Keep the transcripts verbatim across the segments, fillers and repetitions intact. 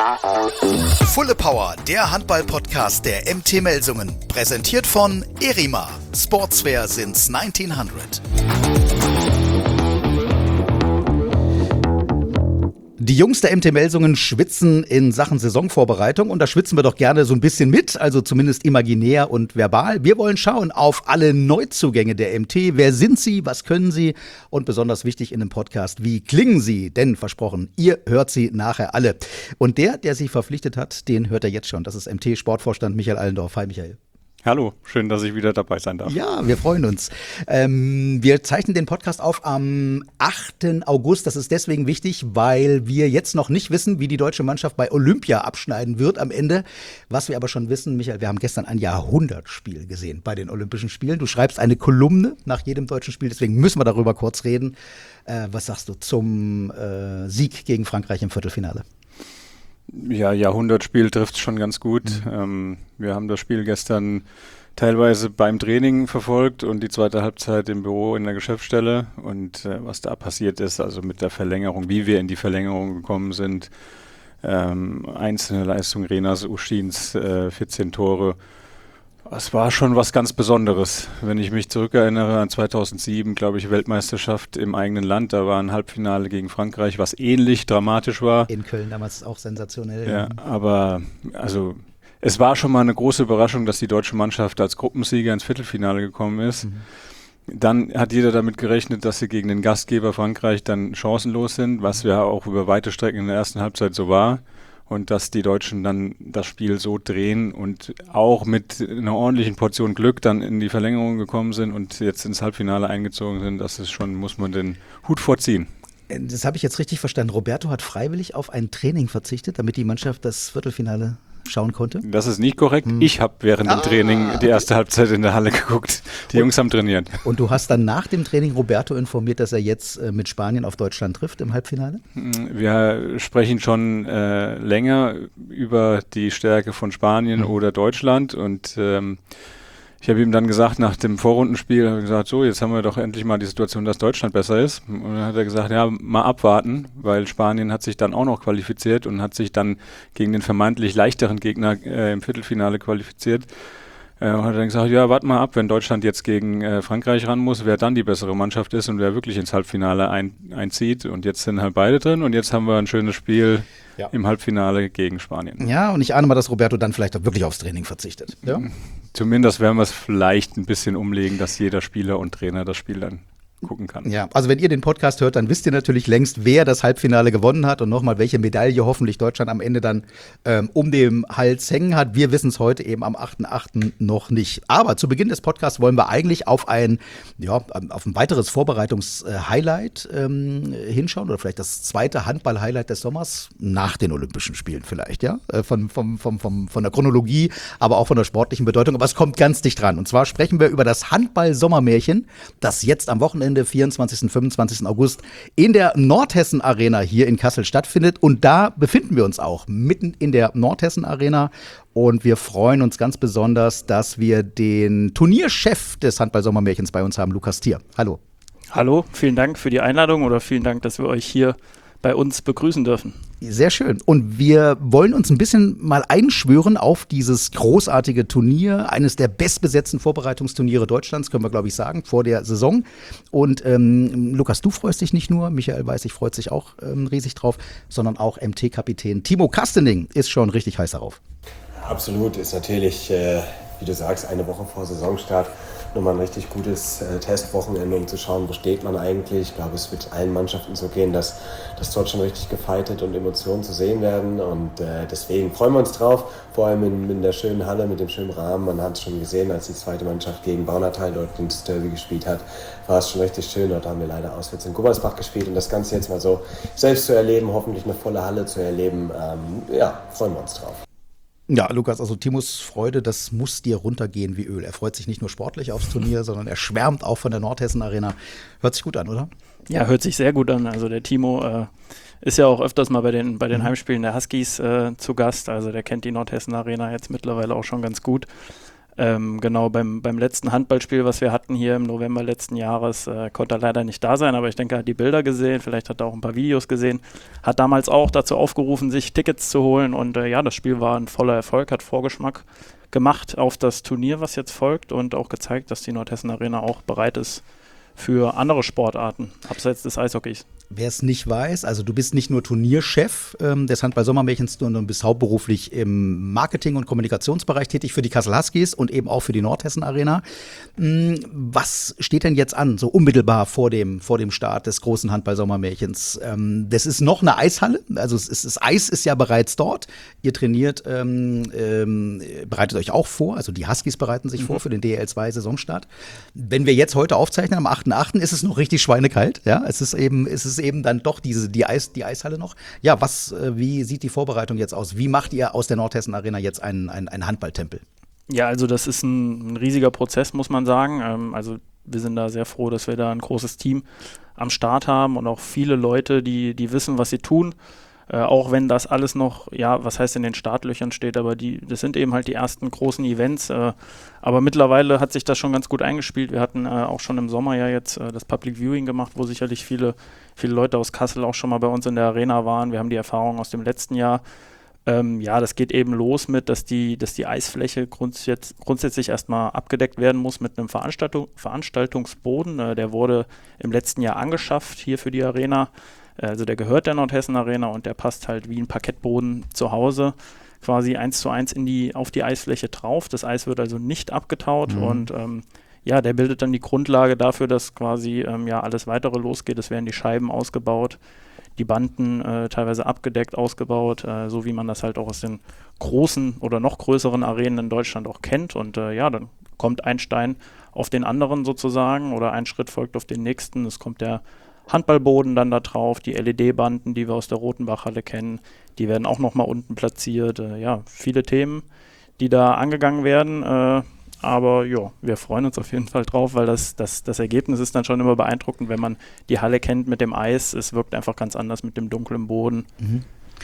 Fulle Power, der Handball-Podcast der M T Melsungen. Präsentiert von Erima. Sportswear since nineteen hundred. Die Jungs der M T Melsungen schwitzen in Sachen Saisonvorbereitung und da schwitzen wir doch gerne so ein bisschen mit, also zumindest imaginär und verbal. Wir wollen schauen auf alle Neuzugänge der M T. Wer sind sie, was können sie und besonders wichtig in dem Podcast, wie klingen sie? Denn versprochen, ihr hört sie nachher alle. Und der, der sich verpflichtet hat, den hört er jetzt schon. Das ist M T-Sportvorstand Michael Allendorf. Hi Michael. Hallo, schön, dass ich wieder dabei sein darf. Ja, wir freuen uns. Ähm, wir zeichnen den Podcast auf am achten August. Das ist deswegen wichtig, weil wir jetzt noch nicht wissen, wie die deutsche Mannschaft bei Olympia abschneiden wird am Ende. Was wir aber schon wissen, Michael, wir haben gestern ein Jahrhundertspiel gesehen bei den Olympischen Spielen. Du schreibst eine Kolumne nach jedem deutschen Spiel, deswegen müssen wir darüber kurz reden. Äh, was sagst du zum äh, Sieg gegen Frankreich im Viertelfinale? Ja, Jahrhundertspiel trifft es schon ganz gut. Mhm. Ähm, wir haben das Spiel gestern teilweise beim Training verfolgt und die zweite Halbzeit im Büro in der Geschäftsstelle. Und äh, was da passiert ist, also mit der Verlängerung, wie wir in die Verlängerung gekommen sind, ähm, einzelne Leistung Renas, Uschins, äh, vierzehn Tore. Es war schon was ganz Besonderes. Wenn ich mich zurückerinnere an zweitausendsieben, glaube ich, Weltmeisterschaft im eigenen Land, da war ein Halbfinale gegen Frankreich, was ähnlich dramatisch war. In Köln damals auch sensationell. Ja, aber also es war schon mal eine große Überraschung, dass die deutsche Mannschaft als Gruppensieger ins Viertelfinale gekommen ist. Mhm. Dann hat jeder damit gerechnet, dass sie gegen den Gastgeber Frankreich dann chancenlos sind, was ja auch über weite Strecken in der ersten Halbzeit so war. Und dass die Deutschen dann das Spiel so drehen und auch mit einer ordentlichen Portion Glück dann in die Verlängerung gekommen sind und jetzt ins Halbfinale eingezogen sind, das ist schon, muss man den Hut vorziehen. Das habe ich jetzt richtig verstanden. Roberto hat freiwillig auf ein Training verzichtet, damit die Mannschaft das Viertelfinale schauen konnte? Das ist nicht korrekt. Hm. Ich habe während dem ah, Training die erste Halbzeit in der Halle geguckt. Die und, Jungs haben trainiert. Und du hast dann nach dem Training Roberto informiert, dass er jetzt äh, mit Spanien auf Deutschland trifft im Halbfinale? Wir sprechen schon äh, länger über die Stärke von Spanien hm. oder Deutschland und ähm, ich habe ihm dann gesagt, nach dem Vorrundenspiel, habe ich gesagt, so, jetzt haben wir doch endlich mal die Situation, dass Deutschland besser ist. Und dann hat er gesagt, ja, mal abwarten, weil Spanien hat sich dann auch noch qualifiziert und hat sich dann gegen den vermeintlich leichteren Gegner äh, im Viertelfinale qualifiziert. Äh, und hat dann gesagt, ja, warte mal ab, wenn Deutschland jetzt gegen äh, Frankreich ran muss, wer dann die bessere Mannschaft ist und wer wirklich ins Halbfinale ein, einzieht. Und jetzt sind halt beide drin und jetzt haben wir ein schönes Spiel ja. im Halbfinale gegen Spanien. Ja, und ich ahne mal, dass Roberto dann vielleicht auch wirklich aufs Training verzichtet. Ja? Zumindest werden wir es vielleicht ein bisschen umlegen, dass jeder Spieler und Trainer das Spiel dann gucken kann. Ja, also wenn ihr den Podcast hört, dann wisst ihr natürlich längst, wer das Halbfinale gewonnen hat und nochmal, welche Medaille hoffentlich Deutschland am Ende dann ähm, um den Hals hängen hat. Wir wissen es heute eben am achten achten noch nicht. Aber zu Beginn des Podcasts wollen wir eigentlich auf ein, ja, auf ein weiteres Vorbereitungs-Highlight ähm, hinschauen oder vielleicht das zweite Handball-Highlight des Sommers nach den Olympischen Spielen vielleicht, ja, äh, von, vom, vom, vom, von der Chronologie, aber auch von der sportlichen Bedeutung. Aber es kommt ganz dicht dran. Und zwar sprechen wir über das Handball-Sommermärchen, das jetzt am Wochenende vierundzwanzigsten, fünfundzwanzigsten August in der Nordhessen Arena hier in Kassel stattfindet. Und da befinden wir uns auch mitten in der Nordhessen Arena. Und wir freuen uns ganz besonders, dass wir den Turnierchef des Handball-Sommermärchens bei uns haben, Lukas Thier. Hallo. Hallo, vielen Dank für die Einladung oder vielen Dank, dass wir euch hier bei uns begrüßen dürfen. Sehr schön. Und wir wollen uns ein bisschen mal einschwören auf dieses großartige Turnier, eines der bestbesetzten Vorbereitungsturniere Deutschlands, können wir, glaube ich, sagen, vor der Saison. Und ähm, Lukas, du freust dich nicht nur, Michael weiß, ich freut sich auch ähm, riesig drauf, sondern auch M T-Kapitän Timo Kastening ist schon richtig heiß darauf. Absolut, ist natürlich, äh, wie du sagst, eine Woche vor Saisonstart nochmal ein richtig gutes äh, Testwochenende, um zu schauen, wo steht man eigentlich. Ich glaube, es wird allen Mannschaften so gehen, dass, dass dort schon richtig gefightet und Emotionen zu sehen werden. Und äh, deswegen freuen wir uns drauf, vor allem in, in der schönen Halle mit dem schönen Rahmen. Man hat es schon gesehen, als die zweite Mannschaft gegen Baunatal dort ins Derby gespielt hat, war es schon richtig schön. Dort haben wir leider auswärts in Gummersbach gespielt. Und das Ganze jetzt mal so selbst zu erleben, hoffentlich eine volle Halle zu erleben, ähm, ja, freuen wir uns drauf. Ja, Lukas, also Timos Freude, das muss dir runtergehen wie Öl. Er freut sich nicht nur sportlich aufs Turnier, sondern er schwärmt auch von der Nordhessen Arena. Hört sich gut an, oder? Ja, hört sich sehr gut an. Also der Timo äh, ist ja auch öfters mal bei den, bei den Heimspielen der Huskies äh, zu Gast. Also der kennt die Nordhessen Arena jetzt mittlerweile auch schon ganz gut. Ähm, genau, beim, beim letzten Handballspiel, was wir hatten hier im November letzten Jahres, äh, konnte er leider nicht da sein, aber ich denke, er hat die Bilder gesehen, vielleicht hat er auch ein paar Videos gesehen, hat damals auch dazu aufgerufen, sich Tickets zu holen und äh, ja, das Spiel war ein voller Erfolg, hat Vorgeschmack gemacht auf das Turnier, was jetzt folgt und auch gezeigt, dass die Nordhessen Arena auch bereit ist für andere Sportarten, abseits des Eishockeys. Wer es nicht weiß, also du bist nicht nur Turnierchef ähm, des Handball-Sommermärchens, sondern du bist hauptberuflich im Marketing- und Kommunikationsbereich tätig für die Kassel Huskies und eben auch für die Nordhessen Arena. Hm, was steht denn jetzt an, so unmittelbar vor dem, vor dem Start des großen Handball-Sommermärchens? Ähm, das ist noch eine Eishalle, also es ist, das Eis ist ja bereits dort. Ihr trainiert, ähm, ähm, bereitet euch auch vor, also die Huskies bereiten sich mhm. vor für den D E L zwei Saisonstart. Wenn wir jetzt heute aufzeichnen, am achten achten ist es noch richtig schweinekalt, ja, es ist eben, es ist eben dann doch diese, die, Eis, die Eishalle noch. Ja, was, äh, wie sieht die Vorbereitung jetzt aus? Wie macht ihr aus der Nordhessen Arena jetzt einen, einen, einen Handballtempel? Ja, also das ist ein, ein riesiger Prozess, muss man sagen. Ähm, also wir sind da sehr froh, dass wir da ein großes Team am Start haben und auch viele Leute, die, die wissen, was sie tun. Äh, auch wenn das alles noch, ja, was heißt in den Startlöchern steht, aber die, das sind eben halt die ersten großen Events. Äh, aber mittlerweile hat sich das schon ganz gut eingespielt. Wir hatten äh, auch schon im Sommer ja jetzt äh, das Public Viewing gemacht, wo sicherlich viele, viele Leute aus Kassel auch schon mal bei uns in der Arena waren. Wir haben die Erfahrung aus dem letzten Jahr. Ähm, ja, das geht eben los mit, dass die, dass die Eisfläche grundsätz- grundsätzlich erstmal abgedeckt werden muss mit einem Veranstaltung, Veranstaltungsboden. Äh, der wurde im letzten Jahr angeschafft hier für die Arena. Also der gehört der Nordhessen Arena und der passt halt wie ein Parkettboden zu Hause quasi eins zu eins in die, auf die Eisfläche drauf. Das Eis wird also nicht abgetaut mhm. und ähm, ja, der bildet dann die Grundlage dafür, dass quasi ähm, ja alles weitere losgeht. Es werden die Scheiben ausgebaut, die Banden äh, teilweise abgedeckt ausgebaut, äh, so wie man das halt auch aus den großen oder noch größeren Arenen in Deutschland auch kennt. Und äh, ja, dann kommt ein Stein auf den anderen sozusagen oder ein Schritt folgt auf den nächsten. Es kommt der Handballboden dann da drauf, die L E D-Banden, die wir aus der Rotenbachhalle kennen, die werden auch nochmal unten platziert. Äh, ja, viele Themen, die da angegangen werden. Äh, aber ja, wir freuen uns auf jeden Fall drauf, weil das, das, das Ergebnis ist dann schon immer beeindruckend, wenn man die Halle kennt mit dem Eis. Es wirkt einfach ganz anders mit dem dunklen Boden. Mhm.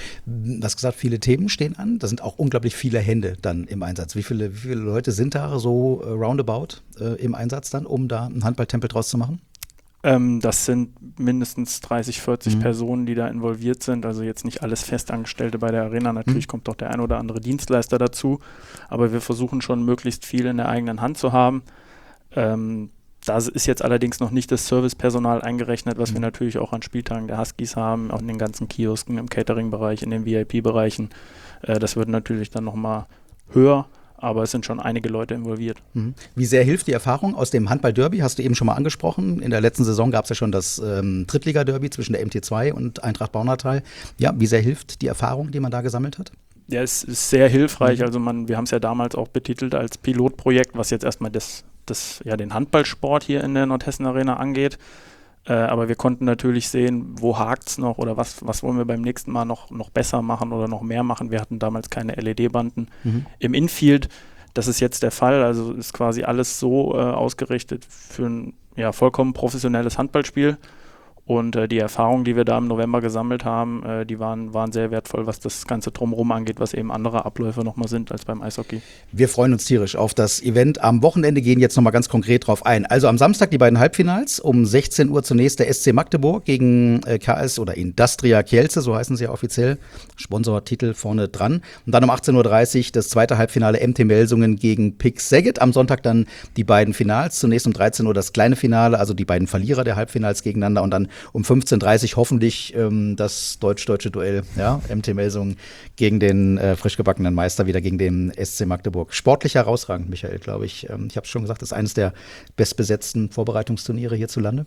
Du hast gesagt, viele Themen stehen an. Da sind auch unglaublich viele Hände dann im Einsatz. Wie viele, wie viele Leute sind da so äh, roundabout äh, im Einsatz dann, um da einen Handballtempel draus zu machen? Ähm, das sind mindestens dreißig, vierzig mhm. Personen, die da involviert sind. Also jetzt nicht alles Festangestellte bei der Arena. Natürlich mhm. kommt doch der ein oder andere Dienstleister dazu. Aber wir versuchen schon, möglichst viel in der eigenen Hand zu haben. Ähm, da ist jetzt allerdings noch nicht das Servicepersonal eingerechnet, was mhm. wir natürlich auch an Spieltagen der Huskies haben, auch in den ganzen Kiosken, im Catering-Bereich, in den V I P-Bereichen. Äh, das wird natürlich dann nochmal höher. Aber es sind schon einige Leute involviert. Wie sehr hilft die Erfahrung aus dem Handball-Derby? Hast du eben schon mal angesprochen. In der letzten Saison gab es ja schon das ähm, Drittliga-Derby zwischen der M T zwei und Eintracht Baunatal. Ja, wie sehr hilft die Erfahrung, die man da gesammelt hat? Ja, es ist sehr hilfreich. Mhm. Also man, wir haben es ja damals auch betitelt als Pilotprojekt, was jetzt erstmal das, das, ja, den Handballsport hier in der Nordhessen Arena angeht. Äh, aber wir konnten natürlich sehen, wo hakt es noch oder was, was wollen wir beim nächsten Mal noch, noch besser machen oder noch mehr machen. Wir hatten damals keine L E D-Banden mhm. im Infield. Das ist jetzt der Fall. Also ist quasi alles so äh, ausgerichtet für ein ja, vollkommen professionelles Handballspiel. Und äh, die Erfahrungen, die wir da im November gesammelt haben, äh, die waren, waren sehr wertvoll, was das Ganze drumherum angeht, was eben andere Abläufe nochmal sind als beim Eishockey. Wir freuen uns tierisch auf das Event. Am Wochenende gehen jetzt nochmal ganz konkret drauf ein. Also am Samstag die beiden Halbfinals. Um sechzehn Uhr zunächst der S C Magdeburg gegen äh, K S oder Industria Kielce, so heißen sie ja offiziell. Sponsortitel vorne dran. Und dann um achtzehn Uhr dreißig das zweite Halbfinale M T Melsungen gegen Pick Szeged. Am Sonntag dann die beiden Finals. Zunächst um dreizehn Uhr das kleine Finale, also die beiden Verlierer der Halbfinals gegeneinander und dann um fünfzehn Uhr dreißig hoffentlich ähm, das deutsch-deutsche Duell, ja, M T Melsungen gegen den äh, frisch gebackenen Meister, wieder gegen den S C Magdeburg. Sportlich herausragend, Michael, glaube ich. Ähm, ich habe es schon gesagt, das ist eines der bestbesetzten Vorbereitungsturniere hierzulande.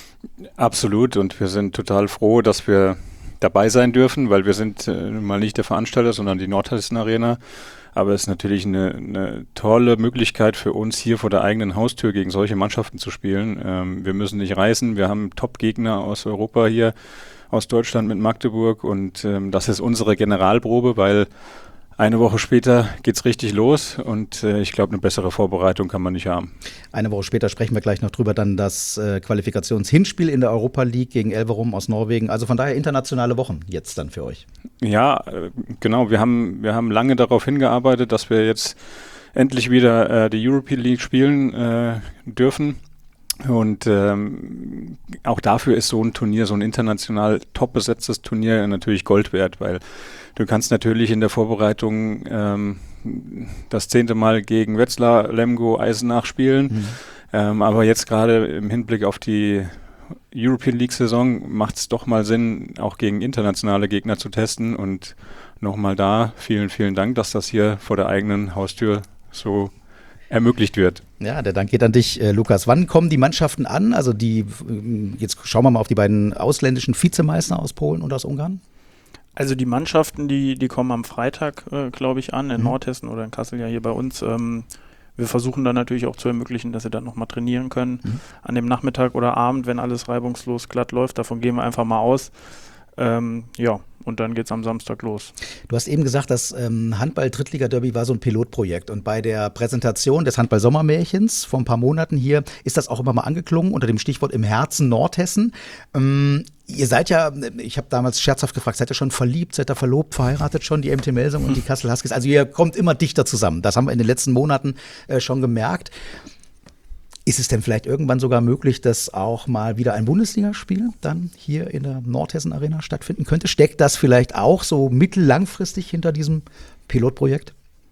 Absolut, und wir sind total froh, dass wir dabei sein dürfen, weil wir sind äh, mal nicht der Veranstalter, sondern die Nordhessen Arena. Aber es ist natürlich eine, eine tolle Möglichkeit für uns, hier vor der eigenen Haustür gegen solche Mannschaften zu spielen. Ähm, wir müssen nicht reisen, wir haben Top-Gegner aus Europa hier, aus Deutschland mit Magdeburg, und ähm, das ist unsere Generalprobe, weil eine Woche später geht's richtig los, und äh, ich glaube, eine bessere Vorbereitung kann man nicht haben. Eine Woche später sprechen wir gleich noch drüber, dann das äh, Qualifikationshinspiel in der Europa League gegen Elverum aus Norwegen. Also von daher internationale Wochen jetzt dann für euch. Ja, äh, genau. Wir haben, wir haben lange darauf hingearbeitet, dass wir jetzt endlich wieder äh, die European League spielen äh, dürfen. Und ähm, auch dafür ist so ein Turnier, so ein international top besetztes Turnier natürlich Gold wert, weil du kannst natürlich in der Vorbereitung ähm, das zehnte Mal gegen Wetzlar, Lemgo, Eisenach spielen. Mhm. Ähm, aber jetzt gerade im Hinblick auf die European League-Saison macht es doch mal Sinn, auch gegen internationale Gegner zu testen. Und nochmal da, vielen, vielen Dank, dass das hier vor der eigenen Haustür so ermöglicht wird. Ja, der Dank geht an dich, äh, Lukas. Wann kommen die Mannschaften an? Also die, jetzt schauen wir mal auf die beiden ausländischen Vizemeister aus Polen und aus Ungarn. Also die Mannschaften, die, die kommen am Freitag, äh, glaube ich, an, in mhm. Nordhessen oder in Kassel, ja hier bei uns. Ähm, wir versuchen dann natürlich auch zu ermöglichen, dass sie dann nochmal trainieren können. Mhm. An dem Nachmittag oder Abend, wenn alles reibungslos glatt läuft. Davon gehen wir einfach mal aus. Ähm, ja, und dann geht es am Samstag los. Du hast eben gesagt, das ähm, Handball-Drittliga-Derby war so ein Pilotprojekt. Und bei der Präsentation des Handball-Sommermärchens vor ein paar Monaten hier ist das auch immer mal angeklungen unter dem Stichwort im Herzen Nordhessen. Ähm, ihr seid ja, ich habe damals scherzhaft gefragt, seid ihr schon verliebt, seid ihr verlobt, verheiratet schon, die M T Melsung und die Kassel Huskies? Also ihr kommt immer dichter zusammen. Das haben wir in den letzten Monaten äh, schon gemerkt. Ist es denn vielleicht irgendwann sogar möglich, dass auch mal wieder ein Bundesligaspiel dann hier in der Nordhessen Arena stattfinden könnte? Steckt das vielleicht auch so mittellangfristig hinter diesem Pilotprojekt?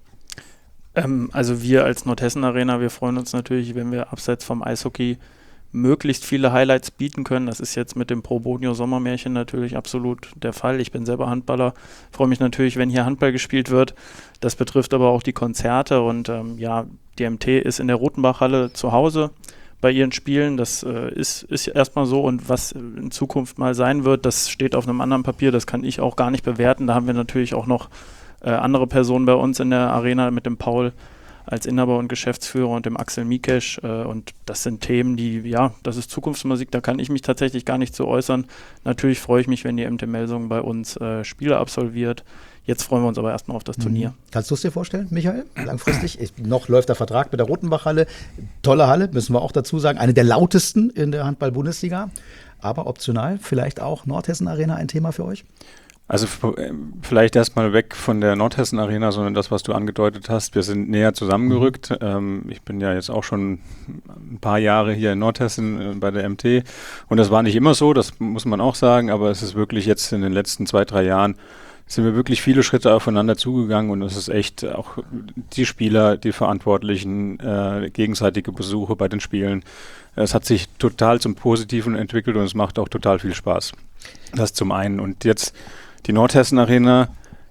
Ähm, also wir als Nordhessen Arena, wir freuen uns natürlich, wenn wir abseits vom Eishockey möglichst viele Highlights bieten können. Das ist jetzt mit dem Pro Bonio Sommermärchen natürlich absolut der Fall. Ich bin selber Handballer, freue mich natürlich, wenn hier Handball gespielt wird. Das betrifft aber auch die Konzerte und ähm, ja, die M T ist in der Rotenbachhalle zu Hause bei ihren Spielen. Das äh, ist, ist erstmal so und was in Zukunft mal sein wird, das steht auf einem anderen Papier, das kann ich auch gar nicht bewerten. Da haben wir natürlich auch noch äh, andere Personen bei uns in der Arena mit dem Paul als Inhaber und Geschäftsführer und dem Axel Mikesch äh, und das sind Themen, die, ja, das ist Zukunftsmusik, da kann ich mich tatsächlich gar nicht zu äußern. Natürlich freue ich mich, wenn die M T Melsung bei uns äh, Spiele absolviert. Jetzt freuen wir uns aber erstmal auf das Turnier. Mhm. Kannst du es dir vorstellen, Michael? Langfristig? Ich, noch läuft der Vertrag mit der Rotenbachhalle. Tolle Halle, müssen wir auch dazu sagen. Eine der lautesten in der Handball-Bundesliga. Aber optional vielleicht auch Nordhessen Arena ein Thema für euch? Also vielleicht erstmal weg von der Nordhessen Arena, sondern das, was du angedeutet hast. Wir sind näher zusammengerückt. Mhm. Ähm, ich bin ja jetzt auch schon ein paar Jahre hier in Nordhessen äh, bei der M T. Und das war nicht immer so, das muss man auch sagen. Aber es ist wirklich jetzt in den letzten zwei, drei Jahren sind wir wirklich viele Schritte aufeinander zugegangen. Und es ist echt auch die Spieler, die Verantwortlichen, äh, gegenseitige Besuche bei den Spielen. Es hat sich total zum Positiven entwickelt und es macht auch total viel Spaß. Das zum einen. Und jetzt die Nordhessen Arena,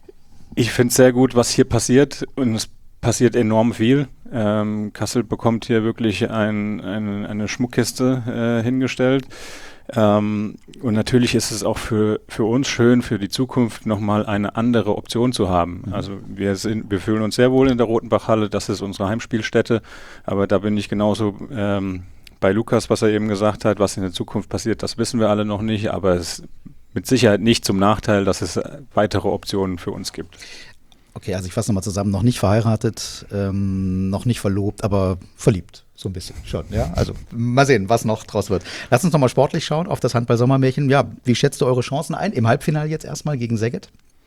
ich finde es sehr gut, was hier passiert und es passiert enorm viel. Ähm, Kassel bekommt hier wirklich ein, ein, eine Schmuckkiste äh, hingestellt ähm, und natürlich ist es auch für, für uns schön, für die Zukunft nochmal eine andere Option zu haben. Mhm. Also wir, sind, wir fühlen uns sehr wohl in der Rotenbachhalle, das ist unsere Heimspielstätte, aber da bin ich genauso ähm, bei Lukas, was er eben gesagt hat, was in der Zukunft passiert, das wissen wir alle noch nicht, aber es ist mit Sicherheit nicht zum Nachteil, dass es weitere Optionen für uns gibt. Okay, also ich fasse nochmal zusammen, noch nicht verheiratet, ähm, noch nicht verlobt, aber verliebt, so ein bisschen schon, ja. Also mal sehen, was noch draus wird. Lass uns nochmal sportlich schauen auf das Handball-Sommermärchen. Ja, wie schätzt du eure Chancen ein? Im Halbfinale jetzt erstmal gegen Szeged?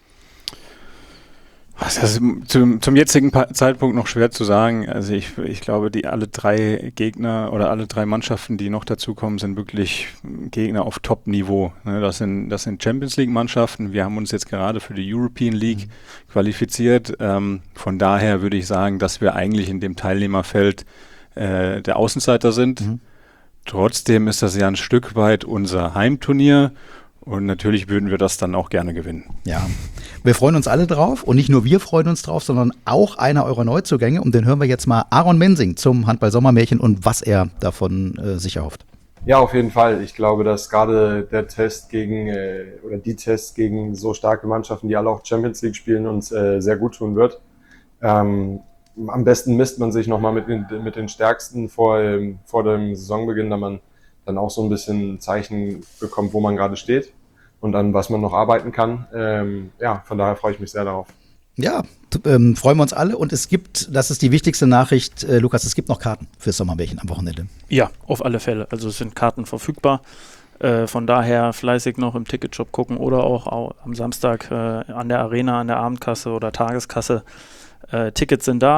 Das ist zum, zum jetzigen pa- Zeitpunkt noch schwer zu sagen. Also ich, ich glaube, die alle drei Gegner oder alle drei Mannschaften, die noch dazukommen, sind wirklich Gegner auf Top-Niveau. Das sind, das sind Champions-League-Mannschaften. Wir haben uns jetzt gerade für die European League mhm. qualifiziert. Ähm, von daher würde ich sagen, dass wir eigentlich in dem Teilnehmerfeld äh, der Außenseiter sind. Mhm. Trotzdem ist das ja ein Stück weit unser Heimturnier. Und natürlich würden wir das dann auch gerne gewinnen. Ja, wir freuen uns alle drauf und nicht nur wir freuen uns drauf, sondern auch einer eurer Neuzugänge. Und den hören wir jetzt mal Aaron Mensing zum Handball-Sommermärchen und was er davon äh, sich erhofft. Ja, auf jeden Fall. Ich glaube, dass gerade der Test gegen äh, oder die Tests gegen so starke Mannschaften, die alle auch Champions League spielen, uns äh, sehr gut tun wird. Ähm, am besten misst man sich nochmal mit den, mit den Stärksten vor, ähm, vor dem Saisonbeginn, da man dann auch so ein bisschen Zeichen bekommt, wo man gerade steht und an was man noch arbeiten kann. Ähm, ja, von daher freue ich mich sehr darauf. Ja, t- ähm, freuen wir uns alle und es gibt, das ist die wichtigste Nachricht, äh, Lukas, es gibt noch Karten fürs Sommermärchen am Wochenende. Ja, auf alle Fälle. Also es sind Karten verfügbar. Äh, von daher fleißig noch im Ticketshop gucken oder auch, auch am Samstag äh, an der Arena, an der Abendkasse oder Tageskasse. Äh, Tickets sind da.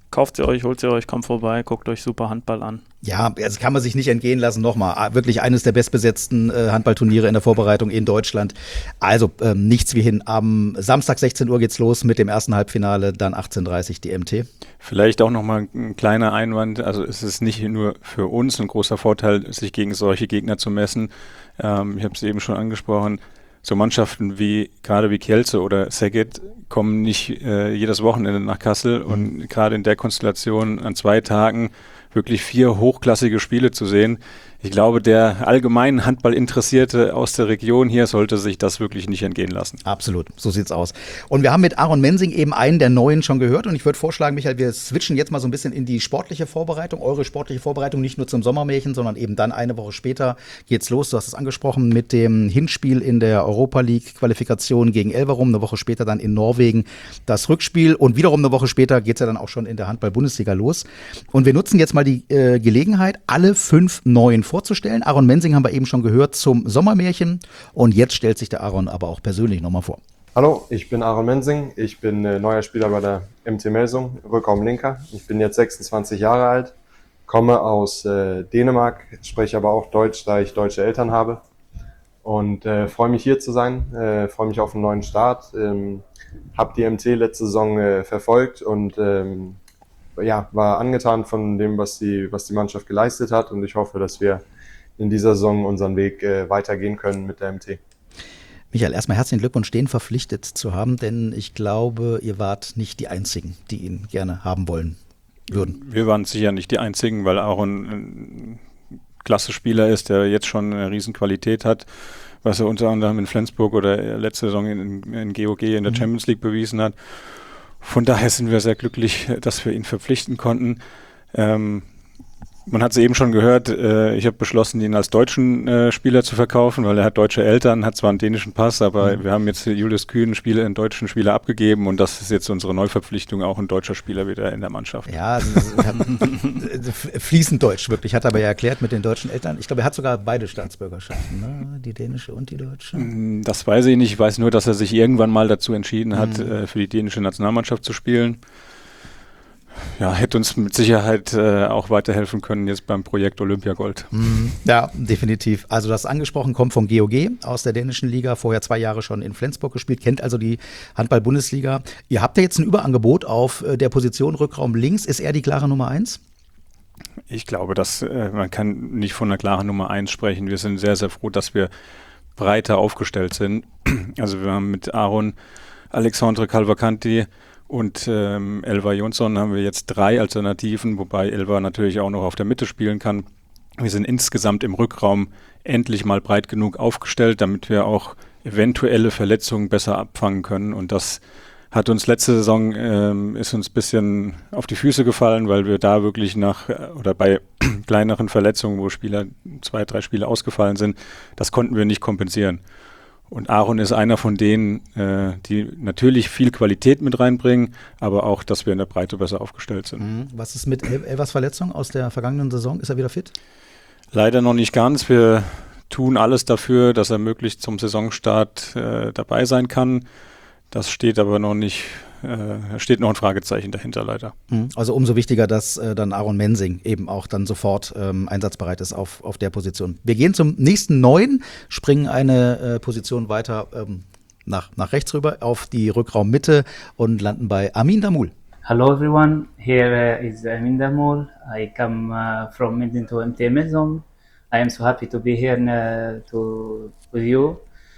kauft sie euch, holt sie euch, kommt vorbei, guckt euch super Handball an. Ja, das kann man sich nicht entgehen lassen. Nochmal, wirklich eines der bestbesetzten äh, Handballturniere in der Vorbereitung in Deutschland. Also ähm, nichts wie hin. Am Samstag sechzehn Uhr geht's los mit dem ersten Halbfinale, dann achtzehn Uhr dreißig die M T. Vielleicht auch nochmal ein kleiner Einwand. Also es ist nicht nur für uns ein großer Vorteil, sich gegen solche Gegner zu messen. Ähm, ich habe es eben schon angesprochen. So Mannschaften wie gerade wie Kielce oder Szeged kommen nicht äh, jedes Wochenende nach Kassel und gerade in der Konstellation an zwei Tagen wirklich vier hochklassige Spiele zu sehen. Ich glaube, der allgemein Handballinteressierte aus der Region hier sollte sich das wirklich nicht entgehen lassen. Absolut, so sieht's aus. Und wir haben mit Aaron Mensing eben einen der Neuen schon gehört und ich würde vorschlagen, Michael, wir switchen jetzt mal so ein bisschen in die sportliche Vorbereitung, eure sportliche Vorbereitung, nicht nur zum Sommermärchen, sondern eben dann eine Woche später geht's los, du hast es angesprochen, mit dem Hinspiel in der Europa League Qualifikation gegen Elverum, eine Woche später dann in Norwegen das Rückspiel und wiederum eine Woche später geht's ja dann auch schon in der Handball-Bundesliga los. Und wir nutzen jetzt mal die äh, Gelegenheit, alle fünf Neuen vorzustellen. Aaron Mensing haben wir eben schon gehört zum Sommermärchen und jetzt stellt sich der Aaron aber auch persönlich nochmal vor. Hallo, ich bin Aaron Mensing, ich bin äh, neuer Spieler bei der M T Melsung, Rückraum Linker. Ich bin jetzt sechsundzwanzig Jahre alt, komme aus äh, Dänemark, spreche aber auch Deutsch, da ich deutsche Eltern habe und äh, freue mich hier zu sein, äh, freue mich auf einen neuen Start, ähm, habe die M T letzte Saison äh, verfolgt und ähm, ja, war angetan von dem, was die, was die Mannschaft geleistet hat und ich hoffe, dass wir in dieser Saison unseren Weg äh, weitergehen können mit der M T. Michael, erstmal herzlichen Glückwunsch, den verpflichtet zu haben, denn ich glaube, ihr wart nicht die Einzigen, die ihn gerne haben wollen würden. Wir waren sicher nicht die Einzigen, weil Aaron ein klasse Spieler ist, der jetzt schon eine Riesenqualität hat, was er unter anderem in Flensburg oder letzte Saison in, in G O G in der mhm. Champions League bewiesen hat. Von daher sind wir sehr glücklich, dass wir ihn verpflichten konnten. Ähm, man hat es eben schon gehört, äh, ich habe beschlossen, ihn als deutschen äh, Spieler zu verkaufen, weil er hat deutsche Eltern, hat zwar einen dänischen Pass, aber mhm. wir haben jetzt Julius Kühn Spieler, einen deutschen Spieler abgegeben und das ist jetzt unsere Neuverpflichtung, auch ein deutscher Spieler wieder in der Mannschaft. Ja, also, fließend Deutsch wirklich, hat er aber ja erklärt mit den deutschen Eltern. Ich glaube, er hat sogar beide Staatsbürgerschaften, ne? Die dänische und die deutsche. Das weiß ich nicht, ich weiß nur, dass er sich irgendwann mal dazu entschieden hat, mhm. äh, für die dänische Nationalmannschaft zu spielen. Ja, hätte uns mit Sicherheit äh, auch weiterhelfen können jetzt beim Projekt Olympiagold. Mhm. Ja, definitiv. Also das angesprochen kommt vom G O G aus der dänischen Liga, vorher zwei Jahre schon in Flensburg gespielt, kennt also die Handball-Bundesliga. Ihr habt ja jetzt ein Überangebot auf der Position Rückraum links. Ist er die klare Nummer eins? Ich glaube, dass äh, man kann nicht von einer klaren Nummer eins sprechen. Wir sind sehr, sehr froh, dass wir breiter aufgestellt sind. Also wir haben mit Aaron, Alexandre Calvacanti und ähm, Elvar Jonsson haben wir jetzt drei Alternativen, wobei Elvar natürlich auch noch auf der Mitte spielen kann. Wir sind insgesamt im Rückraum endlich mal breit genug aufgestellt, damit wir auch eventuelle Verletzungen besser abfangen können. Und das hat uns letzte Saison, ähm, ist uns ein bisschen auf die Füße gefallen, weil wir da wirklich nach, oder bei kleineren Verletzungen, wo Spieler, zwei, drei Spiele ausgefallen sind, das konnten wir nicht kompensieren. Und Aaron ist einer von denen, äh, die natürlich viel Qualität mit reinbringen, aber auch, dass wir in der Breite besser aufgestellt sind. Mhm. Was ist mit El- Elvars Verletzung aus der vergangenen Saison? Ist er wieder fit? Leider noch nicht ganz. Wir tun alles dafür, dass er möglichst zum Saisonstart äh, dabei sein kann. Das steht aber noch nicht, äh, steht noch ein Fragezeichen dahinter leider. Also umso wichtiger, dass äh, dann Aaron Mensing eben auch dann sofort ähm, einsatzbereit ist auf, auf der Position. Wir gehen zum nächsten Neuen, springen eine äh, Position weiter ähm, nach, nach rechts rüber auf die Rückraummitte und landen bei Amin Damul. Hello everyone, here uh, is Amin Damul. I come uh, from Minden to M T Melsung. I am so happy to be here uh, to, with you.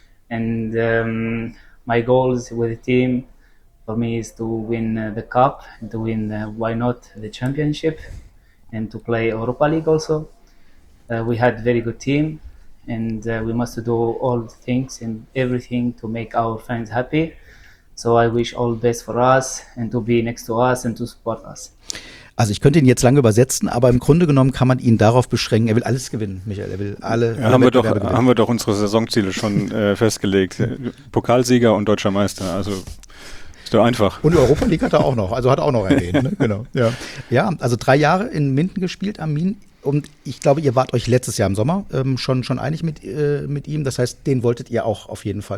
And um, my goals with the team for me is to win uh, the cup and to win, uh, why not, the championship and to play Europa League also. Uh, we had very good team and uh, we must do all things and everything to make our fans happy. So I wish all the best for us and to be next to us and to support us. Also ich könnte ihn jetzt lange übersetzen, aber im Grunde genommen kann man ihn darauf beschränken, er will alles gewinnen, Michael, er will alle, ja, alle haben, wir doch, gewinnen. haben wir doch unsere Saisonziele schon äh, festgelegt. Pokalsieger und deutscher Meister, also ist doch einfach. Und Europa League hat er auch noch, also hat er auch noch erwähnt, ne? Genau. Ja. Ja, also drei Jahre in Minden gespielt, Amin. Und ich glaube, ihr wart euch letztes Jahr im Sommer ähm, schon, schon einig mit, äh, mit ihm, das heißt, den wolltet ihr auch auf jeden Fall.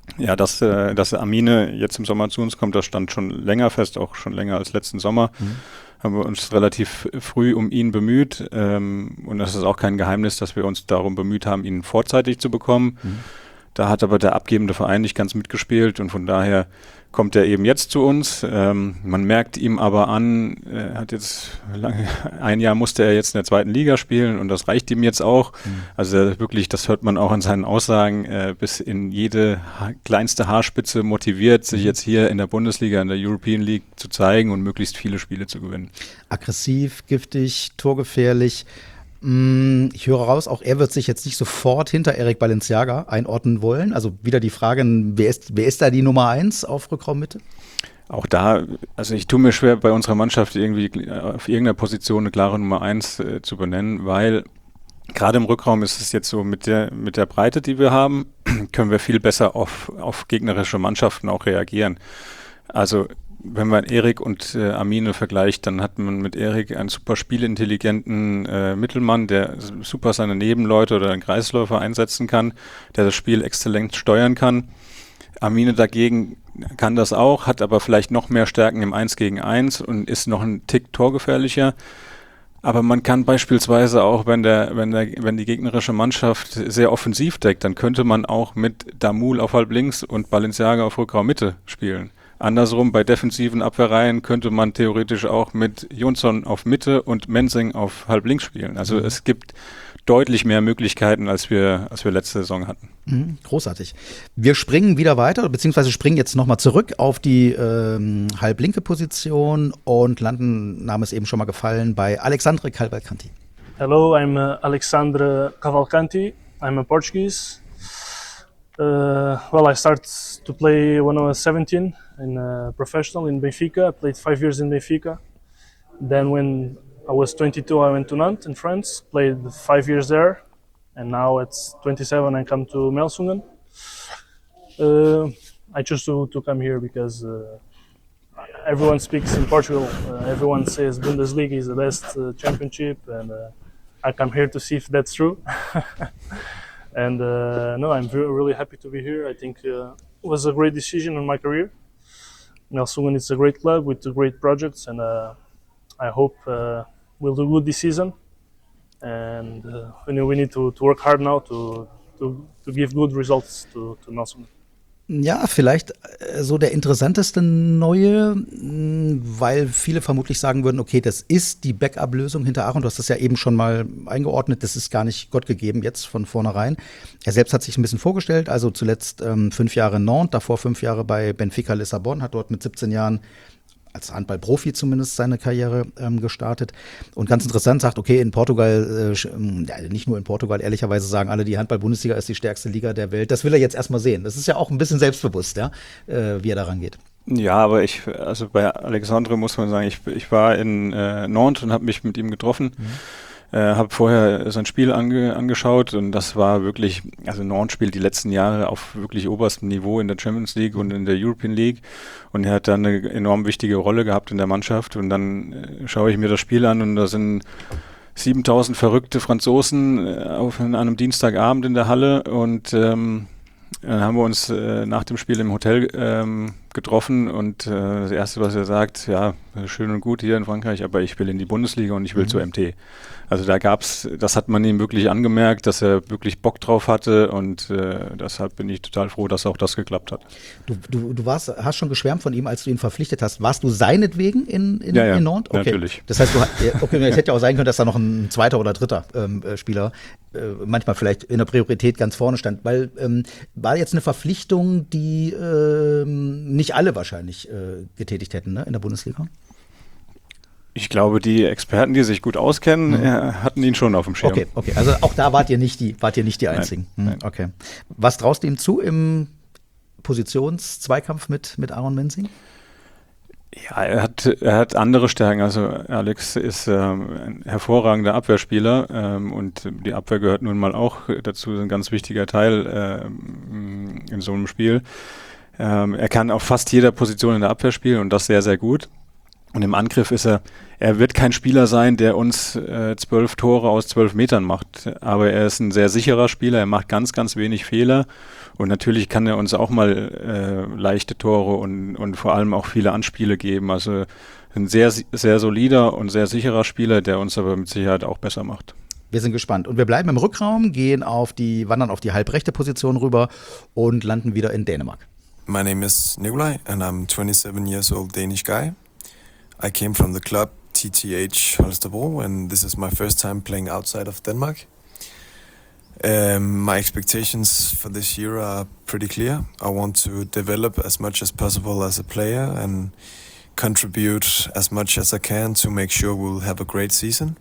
Ja, dass, äh, dass Amine jetzt im Sommer zu uns kommt, das stand schon länger fest, auch schon länger als letzten Sommer. Mhm. Haben wir uns relativ früh um ihn bemüht. Ähm, und das ist auch kein Geheimnis, dass wir uns darum bemüht haben, ihn vorzeitig zu bekommen. Mhm. Da hat aber der abgebende Verein nicht ganz mitgespielt und von daher kommt er eben jetzt zu uns. Ähm, man merkt ihm aber an, er hat jetzt lange, ein Jahr musste er jetzt in der zweiten Liga spielen und das reicht ihm jetzt auch. Mhm. Also wirklich, das hört man auch in seinen Aussagen, äh, bis in jede ha- kleinste Haarspitze motiviert, sich jetzt hier in der Bundesliga, in der European League zu zeigen und möglichst viele Spiele zu gewinnen. Aggressiv, giftig, torgefährlich. Ich höre raus, auch er wird sich jetzt nicht sofort hinter Eric Balenciaga einordnen wollen. Also wieder die Frage, wer ist, wer ist da die Nummer eins auf Rückraummitte? Auch da, also ich tue mir schwer, bei unserer Mannschaft irgendwie auf irgendeiner Position eine klare Nummer eins äh, zu benennen, weil gerade im Rückraum ist es jetzt so, mit der, mit der Breite, die wir haben, können wir viel besser auf, auf gegnerische Mannschaften auch reagieren. Also wenn man Erik und äh, Amine vergleicht, dann hat man mit Erik einen super spielintelligenten äh, Mittelmann, der super seine Nebenleute oder einen Kreisläufer einsetzen kann, der das Spiel exzellent steuern kann. Amine dagegen kann das auch, hat aber vielleicht noch mehr Stärken im eins gegen eins und ist noch ein Tick torgefährlicher. Aber man kann beispielsweise auch, wenn der, wenn der, wenn die gegnerische Mannschaft sehr offensiv deckt, dann könnte man auch mit Damul auf halb links und Balenciaga auf Rückraummitte spielen. Andersrum, bei defensiven Abwehrreihen könnte man theoretisch auch mit Jonsson auf Mitte und Mensing auf halb links spielen. Also mhm. es gibt deutlich mehr Möglichkeiten, als wir, als wir letzte Saison hatten. Mhm, großartig. Wir springen wieder weiter, beziehungsweise springen jetzt nochmal zurück auf die ähm, halblinke Position und landen, Name ist eben schon mal gefallen, bei Alexandre Cavalcanti. Hello, I'm uh, Alexandre Cavalcanti. I'm a Portuguese. Uh, well, I started to play when I was seventeen in uh, professional in Benfica. I played five years in Benfica. Then when I was twenty-two, I went to Nantes in France, played five years there. And now at twenty-seven, I come to Melsungen. Uh, I chose to, to come here because uh, everyone speaks in Portugal. Uh, everyone says Bundesliga is the best uh, championship, and uh, I come here to see if that's true. And uh, no, I'm very, really happy to be here. I think uh, it was a great decision in my career. Melsungen is a great club with great projects, and uh, I hope uh, we'll do good this season. And uh, we need, we need to, to work hard now to, to, to give good results to, to Melsungen. Ja, vielleicht so der interessanteste Neue, weil viele vermutlich sagen würden, okay, das ist die Backup-Lösung hinter Aaron. Du hast das ja eben schon mal eingeordnet, das ist gar nicht Gott gegeben jetzt von vornherein. Er selbst hat sich ein bisschen vorgestellt, also zuletzt ähm, fünf Jahre in Nantes, davor fünf Jahre bei Benfica Lissabon, hat dort mit siebzehn Jahren als Handballprofi zumindest seine Karriere ähm, gestartet. Und ganz interessant sagt, okay, in Portugal, äh, ja, nicht nur in Portugal, ehrlicherweise sagen alle, die Handball-Bundesliga ist die stärkste Liga der Welt. Das will er jetzt erstmal sehen. Das ist ja auch ein bisschen selbstbewusst, ja, äh, wie er daran geht. Ja, aber ich, also bei Alexandre muss man sagen, ich, ich war in äh, Nantes und habe mich mit ihm getroffen. Mhm. Äh, habe vorher sein Spiel ange, angeschaut und das war wirklich, also Nantes spielt die letzten Jahre auf wirklich oberstem Niveau in der Champions League und in der European League und er hat da eine enorm wichtige Rolle gehabt in der Mannschaft und dann äh, schaue ich mir das Spiel an und da sind siebentausend verrückte Franzosen äh, auf an einem Dienstagabend in der Halle und ähm, dann haben wir uns äh, nach dem Spiel im Hotel ähm, getroffen und äh, das Erste, was er sagt, ja, schön und gut hier in Frankreich, aber ich will in die Bundesliga und ich will mhm. zur M T. Also da gab's, das hat man ihm wirklich angemerkt, dass er wirklich Bock drauf hatte und äh, deshalb bin ich total froh, dass auch das geklappt hat. Du, du, du warst, hast schon geschwärmt von ihm, als du ihn verpflichtet hast. Warst du seinetwegen in, in, ja, ja, in Nantes? Okay. Natürlich. Das heißt, du, okay, es hätte ja auch sein können, dass da noch ein zweiter oder dritter ähm, Spieler äh, manchmal vielleicht in der Priorität ganz vorne stand, weil ähm, war jetzt eine Verpflichtung, die ähm, nicht alle wahrscheinlich äh, getätigt hätten, ne, in der Bundesliga? Ich glaube, die Experten, die sich gut auskennen, mhm. äh, hatten ihn schon auf dem Schirm. Okay, okay. Also auch da wart ihr nicht die, wart ihr nicht die Einzigen. Nein, nein. Okay. Was traust du ihm zu im Positionszweikampf mit, mit Aaron Mensing? Ja, er hat, er hat andere Stärken. Also Alex ist ähm, ein hervorragender Abwehrspieler ähm, und die Abwehr gehört nun mal auch dazu, ein ganz wichtiger Teil ähm, in so einem Spiel. Ähm, er kann auf fast jeder Position in der Abwehr spielen und das sehr, sehr gut. Und im Angriff ist er, er wird kein Spieler sein, der uns äh, zwölf Tore aus zwölf Metern macht. Aber er ist ein sehr sicherer Spieler, er macht ganz, ganz wenig Fehler Und natürlich kann er uns auch mal äh, leichte Tore und, und vor allem auch viele Anspiele geben. Also ein sehr, sehr solider und sehr sicherer Spieler, der uns aber mit Sicherheit auch besser macht. Wir sind gespannt. Und wir bleiben im Rückraum, gehen auf die, wandern auf die halbrechte Position rüber und landen wieder in Dänemark. My name is Nikolaj and I'm twenty-seven years old Danish guy. I came from the club T T H Holstebro and this is my first time playing outside of Denmark. Um, my expectations for this year are pretty clear. I want to develop as much as possible as a player and contribute as much as I can to make sure we'll have a great season.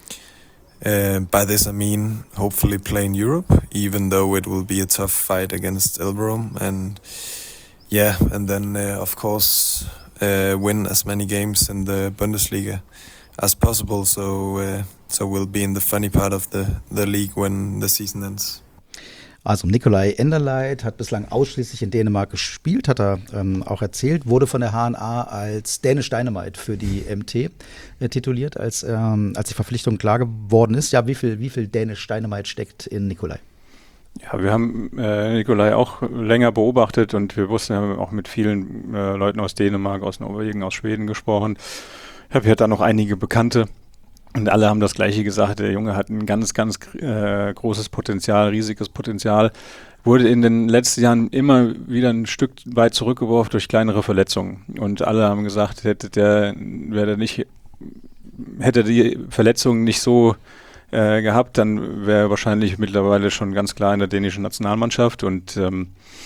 Uh, by this I mean hopefully play in Europe, even though it will be a tough fight against Elverum. And yeah, and then uh, of course uh, win as many games in the Bundesliga as possible. So uh, so we'll be in the funny part of the, the league when the season ends. Also Nikolaj Enderleit hat bislang ausschließlich in Dänemark gespielt, hat er ähm, auch erzählt, wurde von der H N A als Danish Dynamite für die M T äh, tituliert, als, ähm, als die Verpflichtung klar geworden ist. Ja, wie viel, wie viel Danish Dynamite steckt in Nikolaj? Ja, wir haben äh, Nikolaj auch länger beobachtet und wir wussten, wir haben auch mit vielen äh, Leuten aus Dänemark, aus Norwegen, aus Schweden gesprochen. Ich habe hier da noch einige Bekannte. Und alle haben das Gleiche gesagt, der Junge hat ein ganz, ganz äh, großes Potenzial, riesiges Potenzial, wurde in den letzten Jahren immer wieder ein Stück weit zurückgeworfen durch kleinere Verletzungen. Und alle haben gesagt, hätte der, wäre der nicht, hätte die Verletzungen nicht so äh, gehabt, dann wäre er wahrscheinlich mittlerweile schon ganz klar in der dänischen Nationalmannschaft. Und ähm,